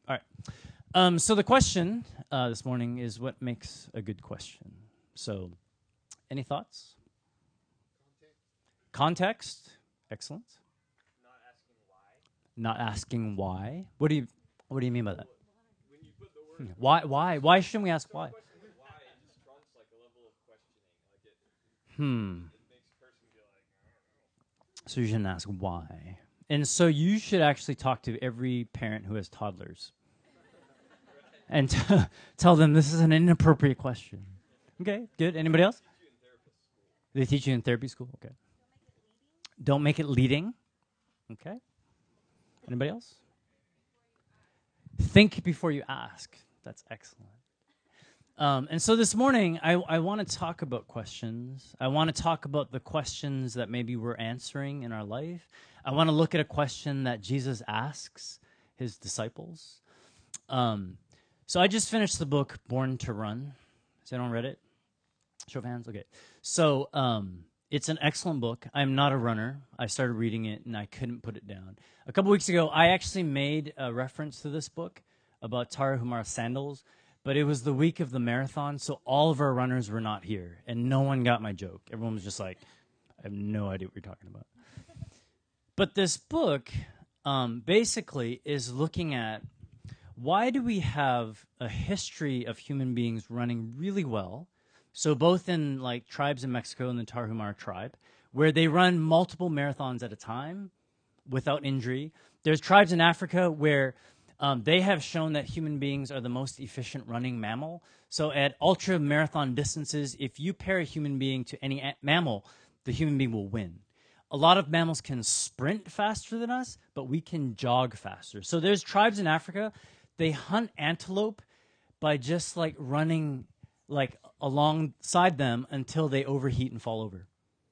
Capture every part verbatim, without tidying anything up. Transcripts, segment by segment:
All right. Um, so the question uh, this morning is, what makes a good question? So, any thoughts? Context. Excellent. Not asking why. Not asking why. What do you What do you mean by that? When you put the word Why? Why? Why shouldn't we ask so why? the question with why, it just trumps like a level of questioning. Like it, Hmm. it makes a person be like, I don't know. So you shouldn't ask why. And so you should actually talk to every parent who has toddlers and t- tell them this is an inappropriate question. Okay, good. Anybody else? Teach you in therapist school. They teach you in therapy school? Okay. Don't make it leading. Okay. Anybody else? Think before you ask. That's excellent. Um, and so this morning, I, I want to talk about questions. I want to talk about the questions that maybe we're answering in our life. I want to look at a question that Jesus asks his disciples. Um, so I just finished the book, Born to Run. Has anyone read it? Show of hands? Okay. So um, it's an excellent book. I'm not a runner. I started reading it, and I couldn't put it down. A couple weeks ago, I actually made a reference to this book about Tarahumara sandals, but it was the week of the marathon, so all of our runners were not here, and no one got my joke. Everyone was just like, I have no idea what you're talking about. But this book um, basically is looking at why do we have a history of human beings running really well, so both in like tribes in Mexico and the Tarahumara tribe, where they run multiple marathons at a time without injury. There's tribes in Africa where um, they have shown that human beings are the most efficient running mammal. So at ultra marathon distances, if you pair a human being to any a- mammal, the human being will win. A lot of mammals can sprint faster than us, but we can jog faster. So there's tribes in Africa, they hunt antelope by just like running like alongside them until they overheat and fall over.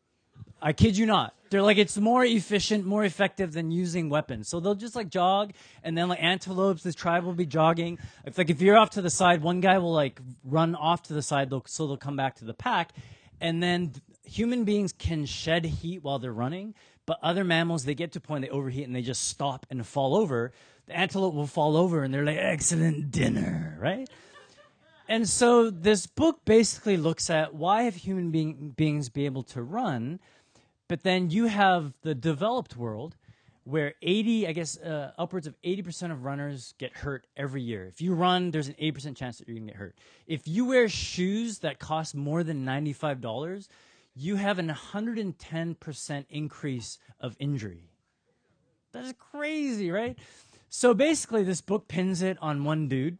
I kid you not. They're like, it's more efficient, more effective than using weapons. So they'll just like jog, and then like antelopes, this tribe will be jogging. It's like if you're off to the side, one guy will like run off to the side, they'll, so they'll come back to the pack. And then human beings can shed heat while they're running, but other mammals, they get to a point they overheat and they just stop and fall over. The antelope will fall over, and they're like, excellent dinner, right? And so this book basically looks at why have human being, beings be able to run. But then you have the developed world where eighty, I guess, uh, upwards of eighty percent of runners get hurt every year. If you run, there's an eighty percent chance that you're going to get hurt. If you wear shoes that cost more than ninety-five dollars, you have an one hundred ten percent increase of injury. That's crazy, right? So basically, this book pins it on one dude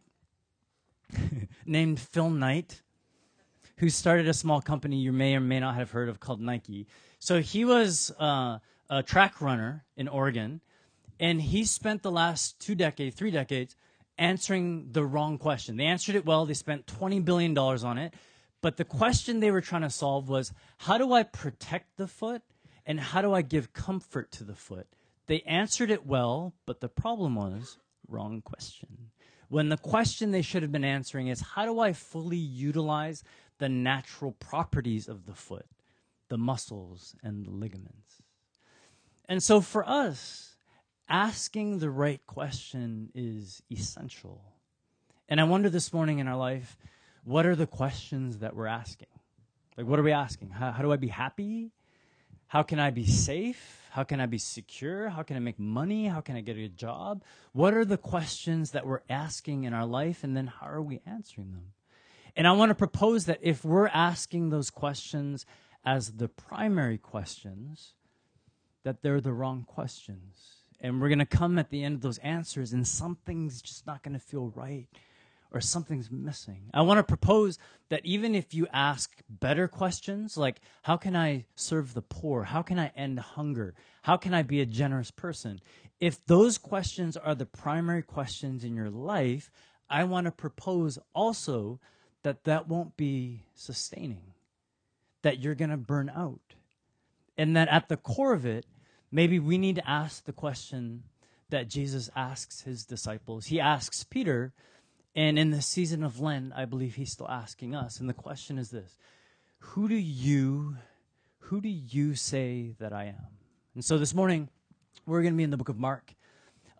named Phil Knight, who started a small company you may or may not have heard of called Nike. So he was uh, a track runner in Oregon, and he spent the last two decades, three decades, answering the wrong question. They answered it well. They spent twenty billion dollars on it. But the question they were trying to solve was, how do I protect the foot, and how do I give comfort to the foot? They answered it well, but the problem was, wrong question. When the question they should have been answering is, how do I fully utilize the natural properties of the foot, the muscles and the ligaments? And so for us, asking the right question is essential. And I wonder this morning in our life, what are the questions that we're asking? Like, what are we asking? How, how do I be happy? How can I be safe? How can I be secure? How can I make money? How can I get a job? What are the questions that we're asking in our life, and then how are we answering them? And I want to propose that if we're asking those questions as the primary questions, that they're the wrong questions. And we're going to come at the end of those answers, and something's just not going to feel right, or something's missing. I want to propose that even if you ask better questions, like, how can I serve the poor? How can I end hunger? How can I be a generous person? If those questions are the primary questions in your life, I want to propose also that that won't be sustaining, that you're going to burn out. And that at the core of it, maybe we need to ask the question that Jesus asks his disciples. He asks Peter, and in the season of Lent, I believe he's still asking us. And the question is this: Who do you, who do you say that I am? And so this morning, we're going to be in the book of Mark.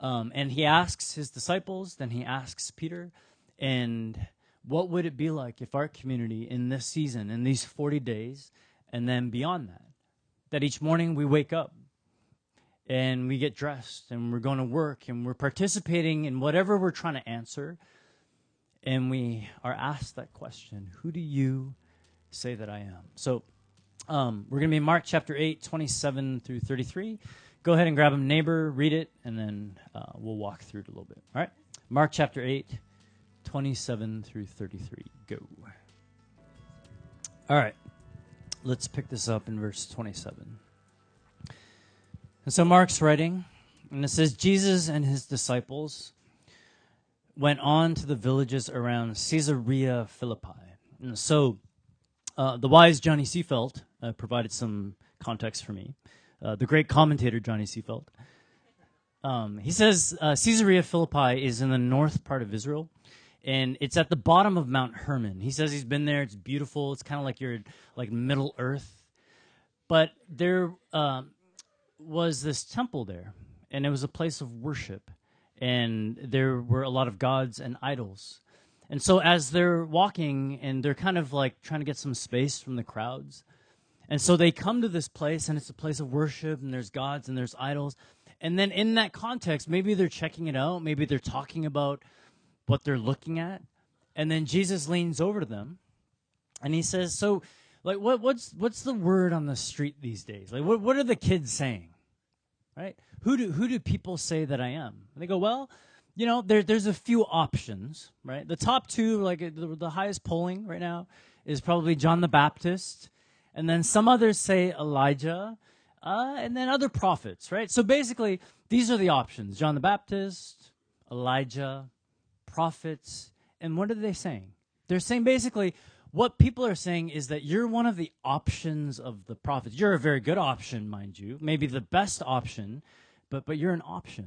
Um, and he asks his disciples, then he asks Peter, and what would it be like if our community in this season, in these forty days, and then beyond that, that each morning we wake up and we get dressed and we're going to work and we're participating in whatever we're trying to answer, and we are asked that question, who do you say that I am? So um, we're going to be in Mark chapter eight, twenty-seven through thirty-three. Go ahead and grab a neighbor, read it, and then uh, we'll walk through it a little bit. All right? Mark chapter eight, twenty-seven through thirty-three. Go. All right. Let's pick this up in verse twenty-seven. And so Mark's writing, and it says, Jesus and his disciples went on to the villages around Caesarea Philippi. And so uh, the wise Johnny Seafelt uh, provided some context for me. Uh, the great commentator Johnny Seafelt. Um, he says uh, Caesarea Philippi is in the north part of Israel, and it's at the bottom of Mount Hermon. He says he's been there. It's beautiful. It's kind of like you're like Middle Earth. But there um, was this temple there, and it was a place of worship, and there were a lot of gods and idols. And so as they're walking, and they're kind of like trying to get some space from the crowds, and so they come to this place, and it's a place of worship, and there's gods, and there's idols. And then in that context, maybe they're checking it out. Maybe they're talking about what they're looking at. And then Jesus leans over to them, and he says, so, like, what, what's what's the word on the street these days? Like, what, what are the kids saying, right? Who do who do people say that I am? And they go, well, you know, there, there's a few options, right? The top two, like the, the highest polling right now, is probably John the Baptist. And then some others say Elijah, uh, and then other prophets, right? So basically, these are the options. John the Baptist, Elijah, prophets. And what are they saying? They're saying basically, what people are saying is that you're one of the options of the prophets. You're a very good option, mind you. Maybe the best option, but but you're an option.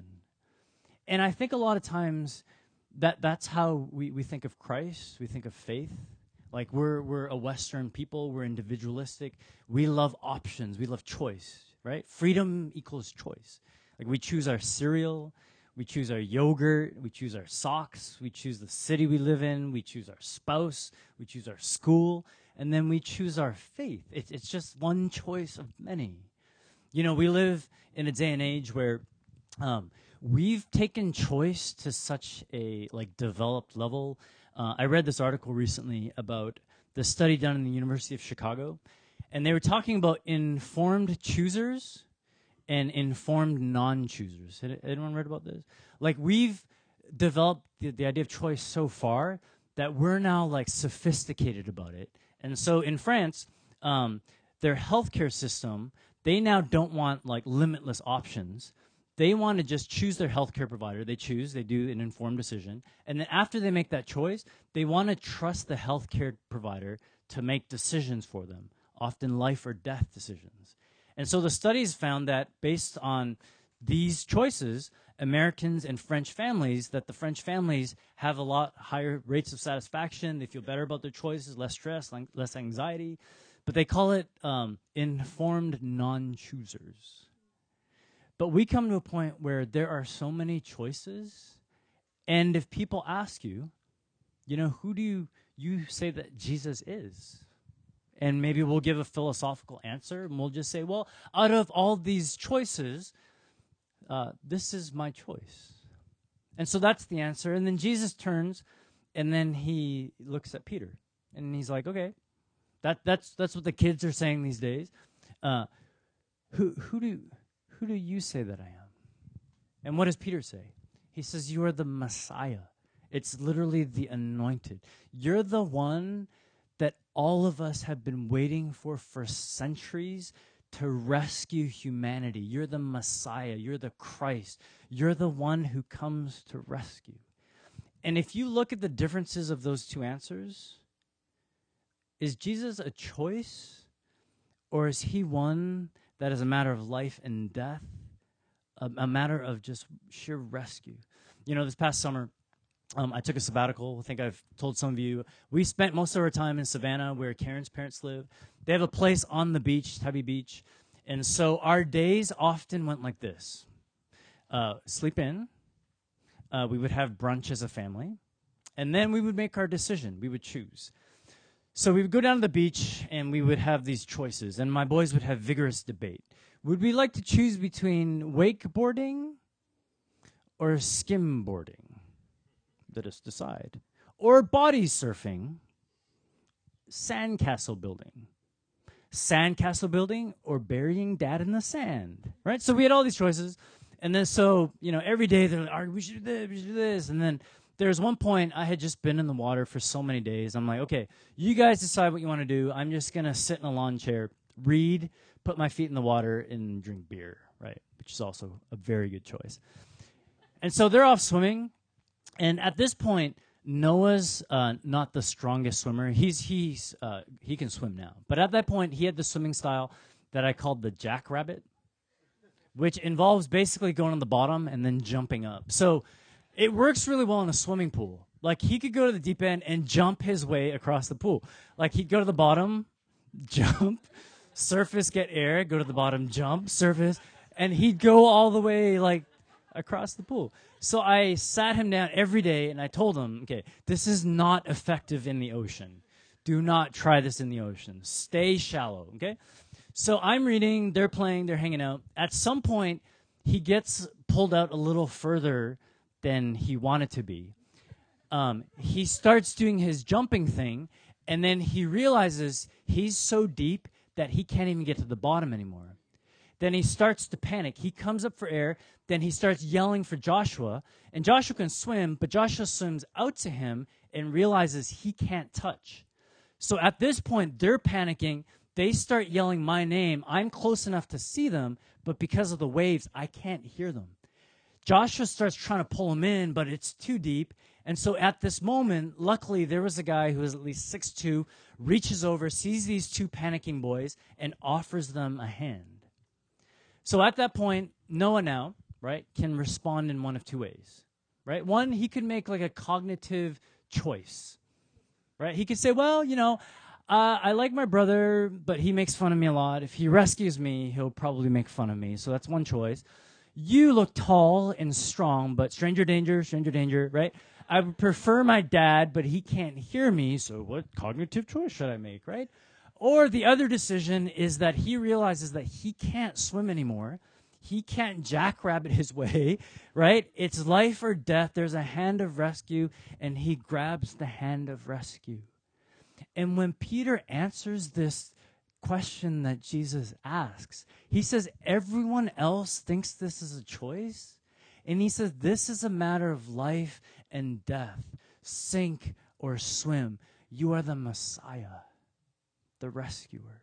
And I think a lot of times that that's how we, we think of Christ. We think of faith. Like we're we're a Western people, we're individualistic. We love options, we love choice, right? Freedom equals choice. Like we choose our cereal, we choose our yogurt, we choose our socks, we choose the city we live in, we choose our spouse, we choose our school, and then we choose our faith. It's it's just one choice of many. You know, we live in a day and age where um, we've taken choice to such a like developed level. Uh, I read this article recently about the study done in the University of Chicago, and they were talking about informed choosers and informed non-choosers. Had anyone read about this? Like, we've developed the, the idea of choice so far that we're now, like, sophisticated about it. And so in France, um, their healthcare system, they now don't want, like, limitless options. They want to just choose their healthcare provider. They choose, they do an informed decision. And then after they make that choice, they want to trust the healthcare provider to make decisions for them, often life or death decisions. And so the studies found that based on these choices, Americans and French families, that the French families have a lot higher rates of satisfaction. They feel better about their choices, less stress, less anxiety. But they call it um, informed non-choosers. But we come to a point where there are so many choices, and if people ask you, you know, who do you, you say that Jesus is? And maybe we'll give a philosophical answer, and we'll just say, well, out of all these choices, uh, this is my choice. And so that's the answer. And then Jesus turns, and then he looks at Peter, and he's like, okay, that that's that's what the kids are saying these days. Uh, who who do who do you say that I am? And what does Peter say? He says, you are the Messiah. It's literally the anointed. You're the one that all of us have been waiting for for centuries to rescue humanity. You're the Messiah. You're the Christ. You're the one who comes to rescue. And if you look at the differences of those two answers, is Jesus a choice, or is he one that is a matter of life and death, a, a matter of just sheer rescue? You know, this past summer, Um, I took a sabbatical. I think I've told some of you. We spent most of our time in Savannah, where Karen's parents live. They have a place on the beach, Tybee Beach. And so our days often went like this. Uh, sleep in, Uh, we would have brunch as a family. And then we would make our decision. We would choose. So we would go down to the beach, and we would have these choices. And my boys would have vigorous debate. Would we like to choose between wakeboarding or skimboarding? Let us decide. Or body surfing, sandcastle building. Sandcastle building or burying dad in the sand, right? So we had all these choices. And then so, you know, every day they're like, all right, we should do this, we should do this. And then there was one point I had just been in the water for so many days. I'm like, okay, you guys decide what you want to do. I'm just going to sit in a lawn chair, read, put my feet in the water, and drink beer, right? Which is also a very good choice. And so they're off swimming. And at this point, Noah's uh, not the strongest swimmer. He's he's uh, he can swim now. But at that point, he had the swimming style that I called the jackrabbit, which involves basically going on the bottom and then jumping up. So it works really well in a swimming pool. Like, he could go to the deep end and jump his way across the pool. Like, he'd go to the bottom, jump, surface, get air, go to the bottom, jump, surface, and he'd go all the way, like, across the pool. So I sat him down every day, and I told him, okay, this is not effective in the ocean. Do not try this in the ocean. Stay shallow, okay? So I'm reading, they're playing, they're hanging out. At some point, he gets pulled out a little further than he wanted to be. Um, he starts doing his jumping thing, and then he realizes he's so deep that he can't even get to the bottom anymore. Then he starts to panic. He comes up for air. Then he starts yelling for Joshua, and Joshua can swim, but Joshua swims out to him and realizes he can't touch. So at this point, they're panicking. They start yelling my name. I'm close enough to see them, but because of the waves, I can't hear them. Joshua starts trying to pull him in, but it's too deep. And so at this moment, luckily, there was a guy who was at least six foot two, reaches over, sees these two panicking boys, and offers them a hand. So at that point, Noah now, right, can respond in one of two ways, right? One, he could make like a cognitive choice, right? He could say, well, you know, uh, I like my brother, but he makes fun of me a lot. If he rescues me, he'll probably make fun of me. So that's one choice. You look tall and strong, but stranger danger, stranger danger, right? I would prefer my dad, but he can't hear me, so what cognitive choice should I make, right? Or the other decision is that he realizes that he can't swim anymore. He can't jackrabbit his way, right? It's life or death. There's a hand of rescue, and he grabs the hand of rescue. And when Peter answers this question that Jesus asks, he says, everyone else thinks this is a choice. And he says, this is a matter of life and death. Sink or swim. You are the Messiah, the rescuer.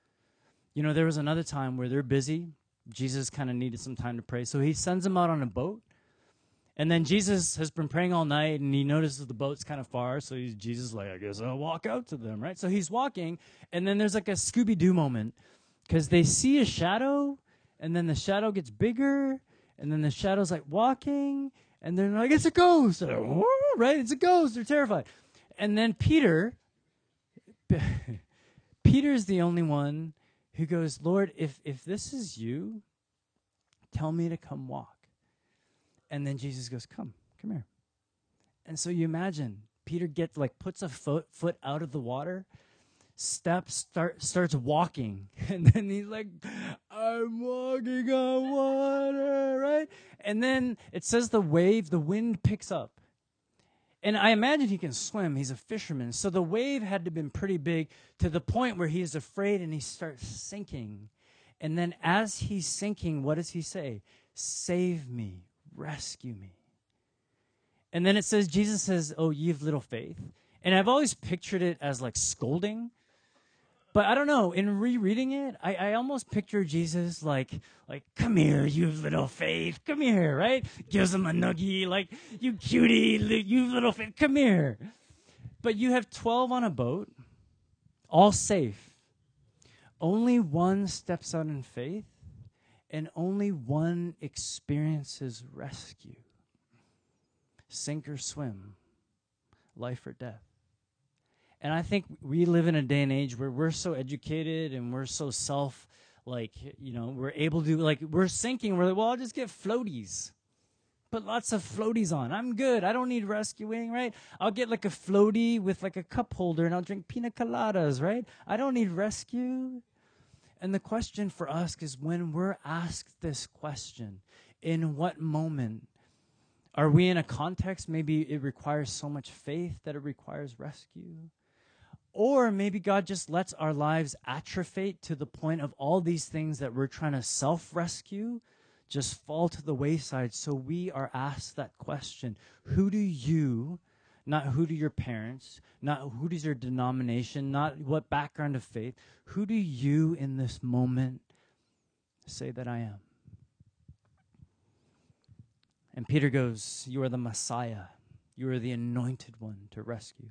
You know, there was another time where they're busy. Jesus kind of needed some time to pray. So he sends them out on a boat. And then Jesus has been praying all night, and he notices the boat's kind of far. So he's, Jesus is like, I guess I'll walk out to them, right? So he's walking, and then there's like a Scooby-Doo moment because they see a shadow, and then the shadow gets bigger, and then the shadow's like walking, and they're like, it's a ghost. They're like, whoa, right? It's a ghost. They're terrified. And then Peter, Peter's the only one who goes, Lord, if if this is you, tell me to come walk. And then Jesus goes, come, come here. And so you imagine, Peter gets like puts a foot foot out of the water, steps, start starts walking, and then he's like, I'm walking on water, right? And then it says the wave, the wind picks up. And I imagine he can swim. He's a fisherman. So the wave had to have been pretty big to the point where he is afraid and he starts sinking. And then as he's sinking, what does he say? Save me, rescue me. And then it says, Jesus says, oh, ye of little faith. And I've always pictured it as like scolding. But I don't know, in rereading it, I, I almost picture Jesus like, like, come here, you little faith, come here, right? Gives him a nuggie, like, you cutie, li- you little faith, come here. But you have twelve on a boat, all safe. Only one steps out in faith, and only one experiences rescue. Sink or swim, life or death. And I think we live in a day and age where we're so educated and we're so self, like, you know, we're able to, like, we're sinking. We're like, well, I'll just get floaties. put lots of floaties on. I'm good. I don't need rescuing, right? I'll get like a floaty with like a cup holder and I'll drink pina coladas, right? I don't need rescue. And the question for us is when we're asked this question, in what moment are we in a context? Maybe it requires so much faith that it requires rescue. Or maybe God just lets our lives atrophy to the point of all these things that we're trying to self-rescue just fall to the wayside. So we are asked that question, who do you, not who do your parents, not who does your denomination, not what background of faith, who do you in this moment say that I am? And Peter goes, you are the Messiah. You are the anointed one to rescue.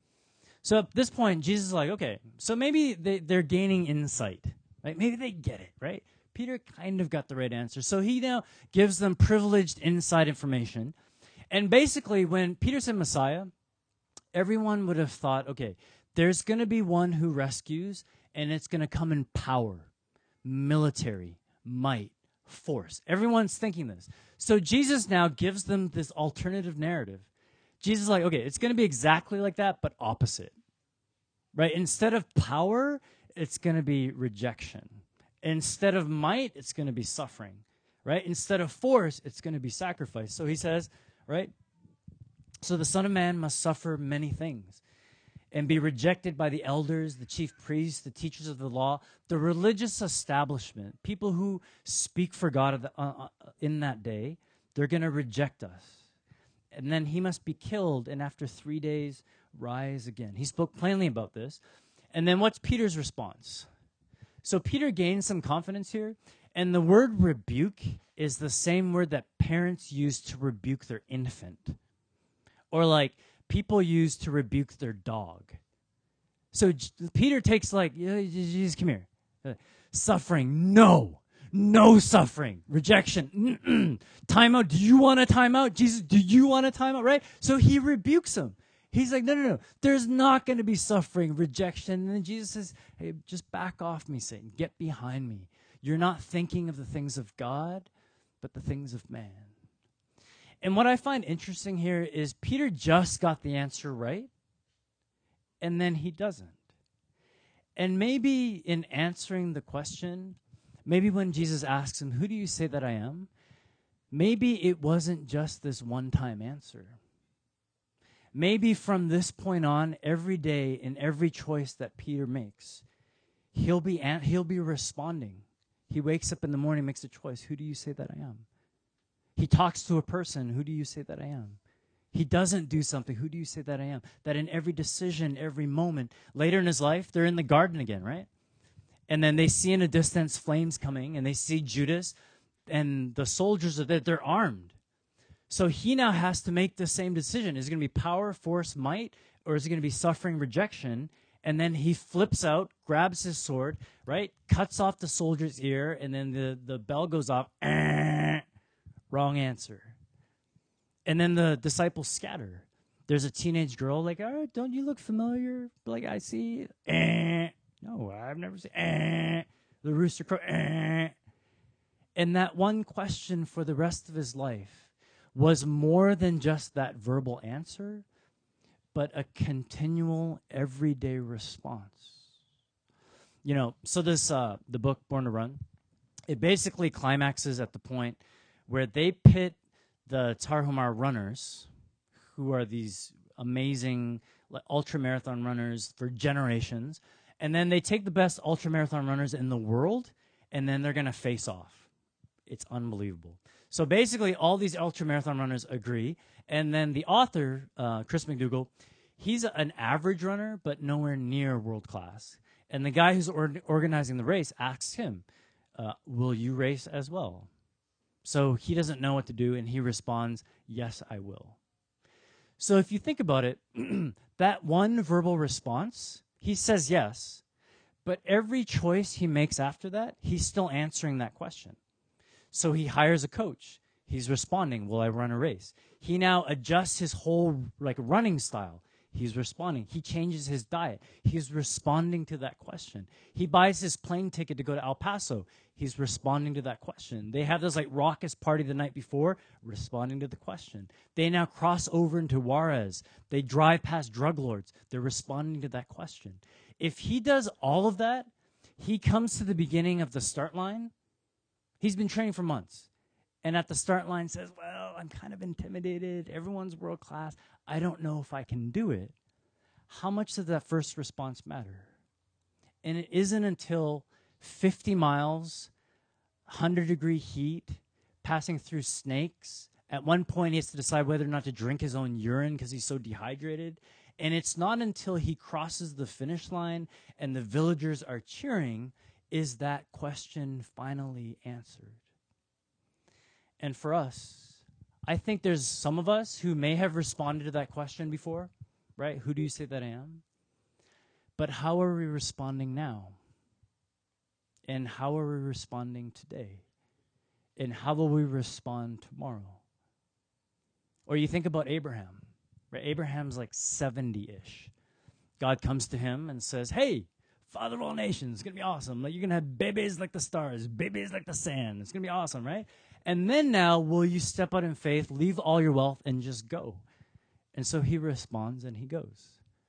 So at this point, Jesus is like, okay, so maybe they, they're gaining insight. Right? Maybe they get it, right? Peter kind of got the right answer. So he now gives them privileged inside information. And basically, when Peter said Messiah, everyone would have thought, okay, there's going to be one who rescues, and it's going to come in power, military, might, force. Everyone's thinking this. So Jesus now gives them this alternative narrative. Jesus is like, okay, it's going to be exactly like that, but opposite, right? Instead of power, it's going to be rejection. Instead of might, it's going to be suffering, right? Instead of force, it's going to be sacrifice. So he says, right? So the Son of Man must suffer many things and be rejected by the elders, the chief priests, the teachers of the law, the religious establishment, people who speak for God uh, in that day. They're going to reject us. And then he must be killed, and after three days, rise again. He spoke plainly about this. And then what's Peter's response? So Peter gains some confidence here, and the word rebuke is the same word that parents use to rebuke their infant, or like people use to rebuke their dog. So J- Peter takes like, Jesus, come here. Uh, suffering, no. No suffering, rejection, mm-mm. Timeout. Do you want a timeout? Jesus, do you want a timeout? Right? So he rebukes him. He's like, no, no, no. There's not going to be suffering, rejection. And then Jesus says, hey, just back off me, Satan. Get behind me. You're not thinking of the things of God, but the things of man. And what I find interesting here is Peter just got the answer right, and then he doesn't. And maybe in answering the question, maybe when Jesus asks him, who do you say that I am? Maybe it wasn't just this one-time answer. Maybe from this point on, every day in every choice that Peter makes, he'll be an- he'll be responding. He wakes up in the morning, makes a choice. Who do you say that I am? He talks to a person. Who do you say that I am? He doesn't do something. Who do you say that I am? That in every decision, every moment, later in his life, they're in the garden again, right? And then they see in a distance flames coming, and they see Judas, and the soldiers are there. They're armed. So he now has to make the same decision. Is it going to be power, force, might, or is it going to be suffering, rejection? And then he flips out, grabs his sword, right, cuts off the soldier's ear, and then the, the bell goes off. Eh, wrong answer. And then the disciples scatter. There's a teenage girl like, oh, don't you look familiar? Like, I see. Eh. No, I've never seen. Eh. The rooster crow. Eh. And that one question for the rest of his life was more than just that verbal answer, but a continual, everyday response. You know, so this, uh, the book, Born to Run, it basically climaxes at the point where they pit the Tarahumara runners, who are these amazing like, ultra-marathon runners for generations, and then they take the best ultra-marathon runners in the world, and then they're going to face off. It's unbelievable. So basically, all these ultra-marathon runners agree, and then the author, uh, Chris McDougall, he's an average runner, but nowhere near world class. And the guy who's or- organizing the race asks him, uh, will you race as well? So he doesn't know what to do, and he responds, yes, I will. So if you think about it, that one verbal response, he says yes, but every choice he makes after that, he's still answering that question. So he hires a coach. He's responding, will I run a race? He now adjusts his whole like running style. He's responding. He changes his diet. He's responding to that question. He buys his plane ticket to go to El Paso. He's responding to that question. They have this like raucous party the night before, responding to the question. They now cross over into Juarez. They drive past drug lords. They're responding to that question. If he does all of that, he comes to the beginning of the start line. He's been training for months. And at the start line says, well, I'm kind of intimidated. Everyone's world class. I don't know if I can do it. How much does that first response matter? And it isn't until fifty miles, one hundred degree heat, passing through snakes. At one point, he has to decide whether or not to drink his own urine because he's so dehydrated. And it's not until he crosses the finish line and the villagers are cheering is that question finally answered. And for us, I think there's some of us who may have responded to that question before, right? Who do you say that I am? But how are we responding now? And how are we responding today? And how will we respond tomorrow? Or you think about Abraham, right? Abraham's like seventy-ish. God comes to him and says, hey, father of all nations, it's going to be awesome. Like, you're going to have babies like the stars, babies like the sand. It's going to be awesome, right? And then now, will you step out in faith, leave all your wealth, and just go? And so he responds, and he goes.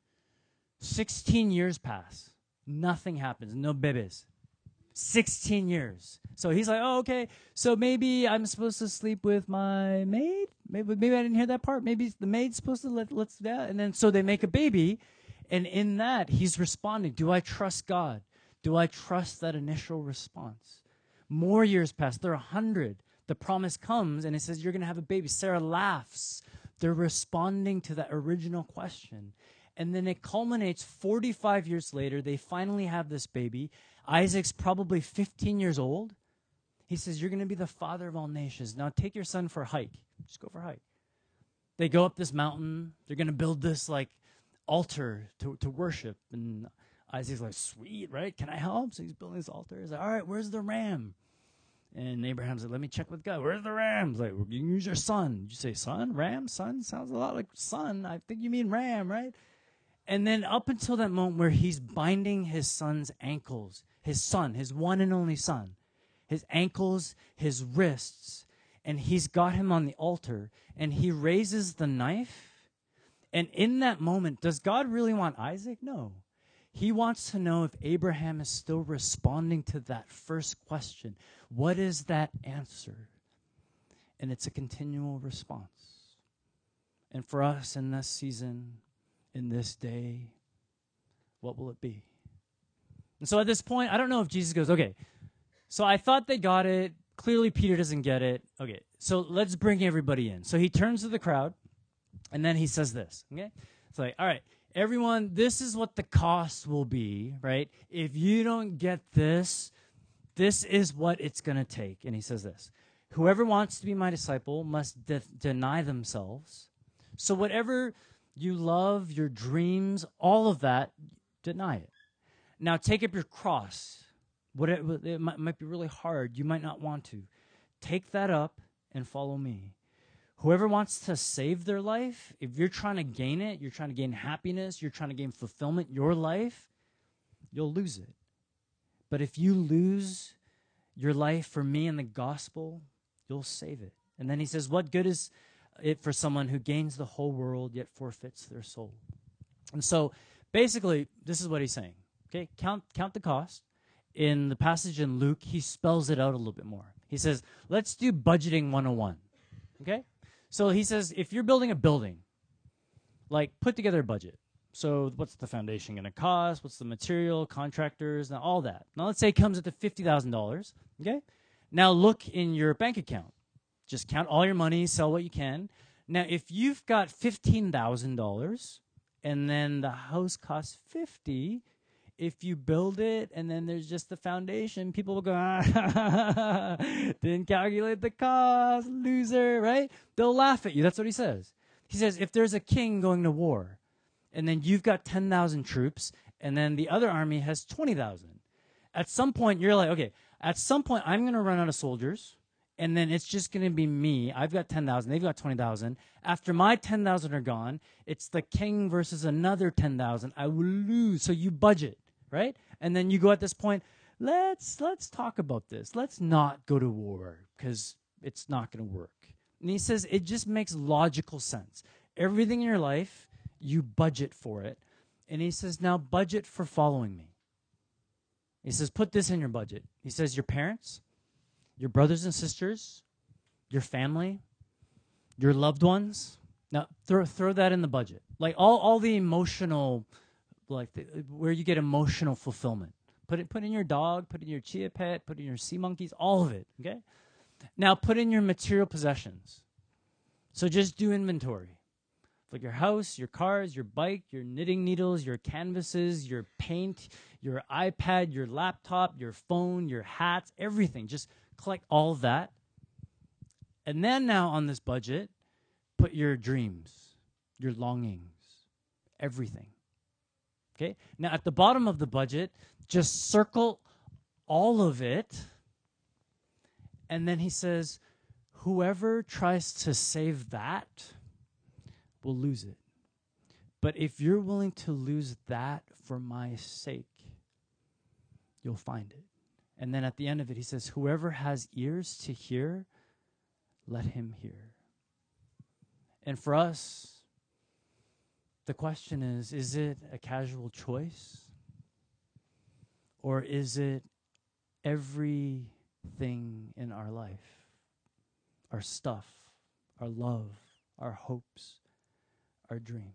Sixteen years pass. Nothing happens. No babies. Sixteen years. So he's like, oh, okay, so maybe I'm supposed to sleep with my maid? Maybe maybe I didn't hear that part. Maybe the maid's supposed to let, let's do that. And then so they make a baby, and in that, he's responding. Do I trust God? Do I trust that initial response? More years pass. There are a hundred. The promise comes, and it says, you're going to have a baby. Sarah laughs. They're responding to that original question. And then it culminates forty-five years later. They finally have this baby. Isaac's probably fifteen years old. He says, you're going to be the father of all nations. Now take your son for a hike. Just go for a hike. They go up this mountain. They're going to build this, like, altar to, to worship. And Isaac's like, sweet, right? Can I help? So he's building this altar. He's like, all right, where's the ram? And Abraham's like, let me check with God. Where's the ram? He's like, you can use your son. Did you say son? Ram? Son? Sounds a lot like son. I think you mean ram, right? And then up until that moment where he's binding his son's ankles, his son, his one and only son, his ankles, his wrists, and he's got him on the altar, and he raises the knife. And in that moment, does God really want Isaac? No. He wants to know if Abraham is still responding to that first question. What is that answer? And it's a continual response. And for us in this season, in this day, what will it be? And so at this point, I don't know if Jesus goes, okay, so I thought they got it. Clearly Peter doesn't get it. Okay, so let's bring everybody in. So he turns to the crowd, and then he says this, okay? It's like, all right, everyone, this is what the cost will be, right? If you don't get this, this is what it's going to take. And he says this, whoever wants to be my disciple must de- deny themselves. So whatever you love, your dreams, all of that, deny it. Now take up your cross. What it, it might, might be really hard. You might not want to. Take that up and follow me. Whoever wants to save their life, if you're trying to gain it, you're trying to gain happiness, you're trying to gain fulfillment, your life, you'll lose it. But if you lose your life for me and the gospel, you'll save it. And then he says, what good is it for someone who gains the whole world yet forfeits their soul? And so basically, this is what he's saying. Okay, count count the cost. In the passage in Luke, he spells it out a little bit more. He says, let's do budgeting one oh one. Okay? So he says, if you're building a building, like, put together a budget. So what's the foundation going to cost? What's the material, contractors, now all that. Now let's say it comes at the fifty thousand dollars. Okay? Now look in your bank account. Just count all your money, sell what you can. Now, if you've got fifteen thousand dollars and then the house costs fifty thousand dollars, if you build it and then there's just the foundation, people will go, ah, didn't calculate the cost, loser, right? They'll laugh at you. That's what he says. He says, if there's a king going to war and then you've got ten thousand troops and then the other army has twenty thousand, at some point you're like, okay, at some point I'm going to run out of soldiers and then it's just going to be me. I've got ten thousand, they've got twenty thousand. After my ten thousand are gone, it's the king versus another ten thousand. I will lose. So you budget, right? And then you go at this point, let's let's talk about this. Let's not go to war because it's not going to work. And he says it just makes logical sense. Everything in your life, you budget for it. And he says, now budget for following me. He says, put this in your budget. He says, your parents, your brothers and sisters, your family, your loved ones. Now, throw throw that in the budget. Like all, all the emotional, like the, where you get emotional fulfillment. Put it, put in your dog, put in your chia pet, put in your sea monkeys, all of it, okay? Now put in your material possessions. So just do inventory. Like your house, your cars, your bike, your knitting needles, your canvases, your paint, your iPad, your laptop, your phone, your hats, everything. Just collect all of that. And then now on this budget, put your dreams, your longings, everything. Okay? Now at the bottom of the budget, just circle all of it. And then he says, whoever tries to save that will lose it. But if you're willing to lose that for my sake, you'll find it. And then at the end of it, he says, whoever has ears to hear, let him hear. And for us, the question is, is it a casual choice? Or is it everything in our life? Our stuff, our love, our hopes, our dreams.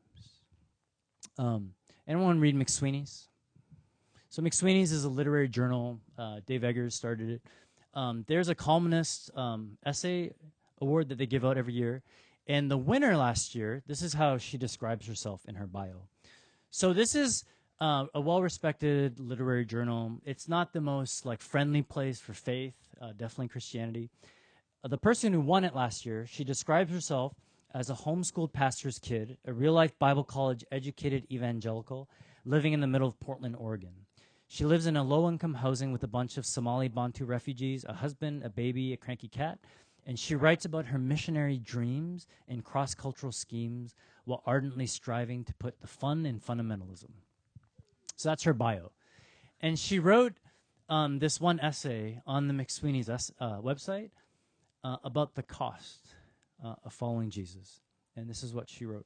Um, anyone read McSweeney's? So McSweeney's is a literary journal. Uh, Dave Eggers started it. Um, there's a columnist um, essay award that they give out every year. And the winner last year, this is how she describes herself in her bio. So this is uh, a well-respected literary journal. It's not the most like friendly place for faith, uh, definitely Christianity. Uh, the person who won it last year, she describes herself as a homeschooled pastor's kid, a real-life Bible college-educated evangelical, living in the middle of Portland, Oregon. She lives in a low-income housing with a bunch of Somali Bantu refugees, a husband, a baby, a cranky cat, and she writes about her missionary dreams and cross-cultural schemes while ardently striving to put the fun in fundamentalism. So that's her bio. And she wrote um, this one essay on the McSweeney's es- uh, website uh, about the cost Uh, of following Jesus. And this is what she wrote.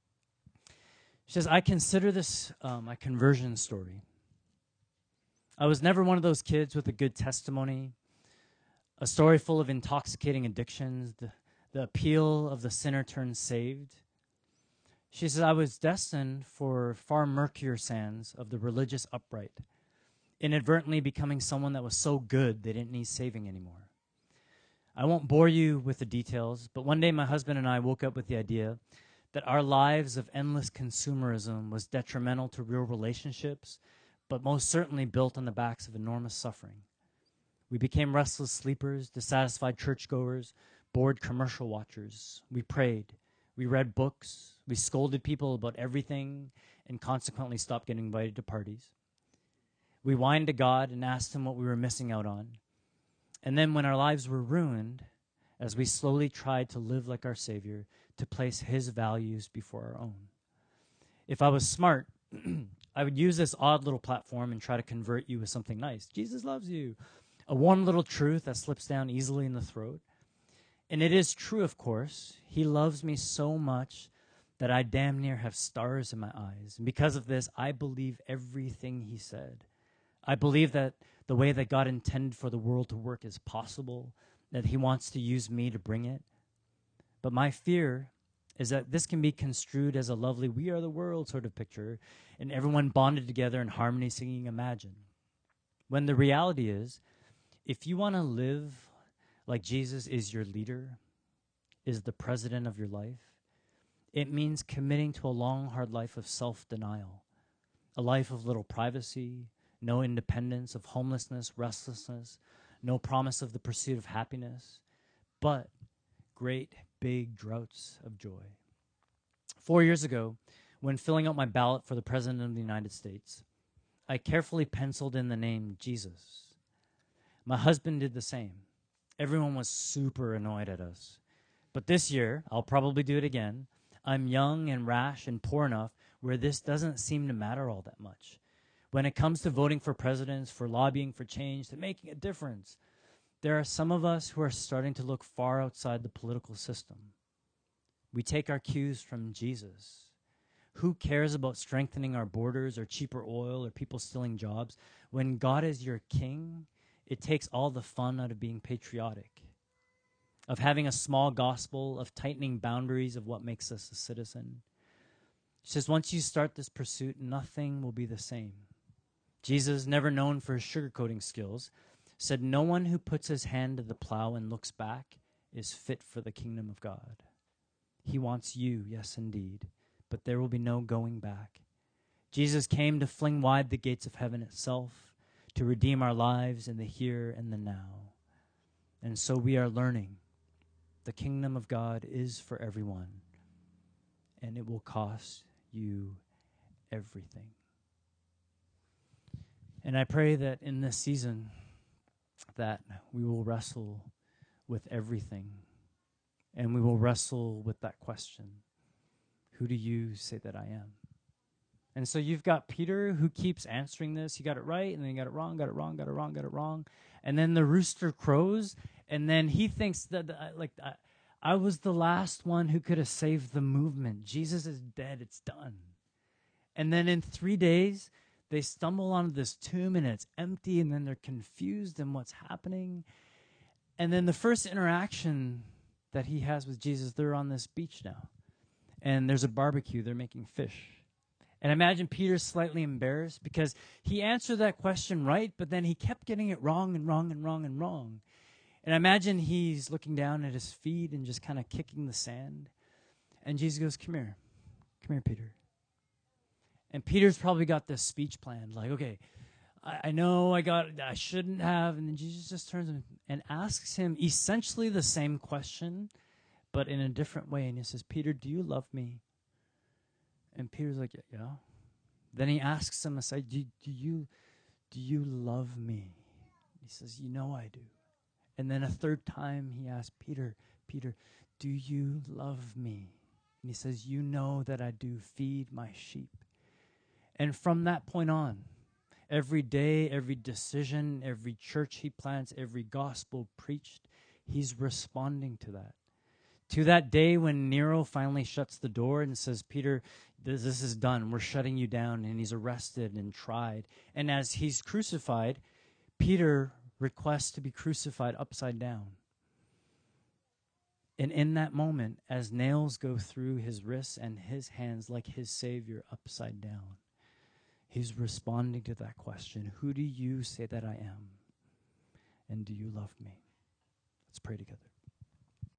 She says, I consider this uh, my conversion story. I was never one of those kids with a good testimony, a story full of intoxicating addictions, the, the appeal of the sinner turned saved. She says, I was destined for far murkier sands of the religious upright, inadvertently becoming someone that was so good they didn't need saving anymore. I won't bore you with the details, but one day my husband and I woke up with the idea that our lives of endless consumerism was detrimental to real relationships, but most certainly built on the backs of enormous suffering. We became restless sleepers, dissatisfied churchgoers, bored commercial watchers. We prayed. We read books. We scolded people about everything and consequently stopped getting invited to parties. We whined to God and asked him what we were missing out on. And then when our lives were ruined, as we slowly tried to live like our Savior, to place his values before our own. If I was smart, I would use this odd little platform and try to convert you with something nice. Jesus loves you. A warm little truth that slips down easily in the throat. And it is true, of course. He loves me so much that I damn near have stars in my eyes. And because of this, I believe everything he said. I believe that the way that God intended for the world to work is possible, that he wants to use me to bring it. But my fear is that this can be construed as a lovely we are the world sort of picture, and everyone bonded together in harmony singing Imagine. When the reality is, if you want to live like Jesus is your leader, is the president of your life, it means committing to a long, hard life of self-denial, a life of little privacy, no independence, of homelessness, restlessness, no promise of the pursuit of happiness, but great big droughts of joy. Four years ago, when filling out my ballot for the President of the United States, I carefully penciled in the name Jesus. My husband did the same. Everyone was super annoyed at us. But this year, I'll probably do it again. I'm young and rash and poor enough where this doesn't seem to matter all that much. When it comes to voting for presidents, for lobbying for change, to making a difference, there are some of us who are starting to look far outside the political system. We take our cues from Jesus. Who cares about strengthening our borders or cheaper oil or people stealing jobs? When God is your king, it takes all the fun out of being patriotic, of having a small gospel, of tightening boundaries of what makes us a citizen. He says, once you start this pursuit, nothing will be the same. Jesus, never known for his sugarcoating skills, said, no one who puts his hand to the plow and looks back is fit for the kingdom of God. He wants you, yes, indeed, but there will be no going back. Jesus came to fling wide the gates of heaven itself, to redeem our lives in the here and the now. And so we are learning the kingdom of God is for everyone, and it will cost you everything. And I pray that in this season that we will wrestle with everything, and we will wrestle with that question, who do you say that I am? And so you've got Peter who keeps answering this. He got it right, and then he got it wrong, got it wrong, got it wrong, got it wrong. And then the rooster crows, and then he thinks that, uh, like, I, I was the last one who could have saved the movement. Jesus is dead. It's done. And then in three days, they stumble onto this tomb, and it's empty, and then they're confused in what's happening. And then the first interaction that he has with Jesus, they're on this beach now. And there's a barbecue. They're making fish. And imagine Peter's slightly embarrassed because he answered that question right, but then he kept getting it wrong and wrong and wrong and wrong. And I imagine he's looking down at his feet and just kind of kicking the sand. And Jesus goes, come here. Come here, Peter. And Peter's probably got this speech planned, like, okay, I, I know I got, I shouldn't have. And then Jesus just turns him and asks him essentially the same question, but in a different way. And he says, Peter, do you love me? And Peter's like, yeah. Then he asks him aside, do, do you do you love me? He says, you know I do. And then a third time he asks Peter, Peter, do you love me? And he says, you know that I do. Feed my sheep. And from that point on, every day, every decision, every church he plants, every gospel preached, he's responding to that. To that day when Nero finally shuts the door and says, Peter, this, this is done. We're shutting you down. And he's arrested and tried. And as he's crucified, Peter requests to be crucified upside down. And in that moment, as nails go through his wrists and his hands like his Savior upside down, he's responding to that question, who do you say that I am? And do you love me? Let's pray together.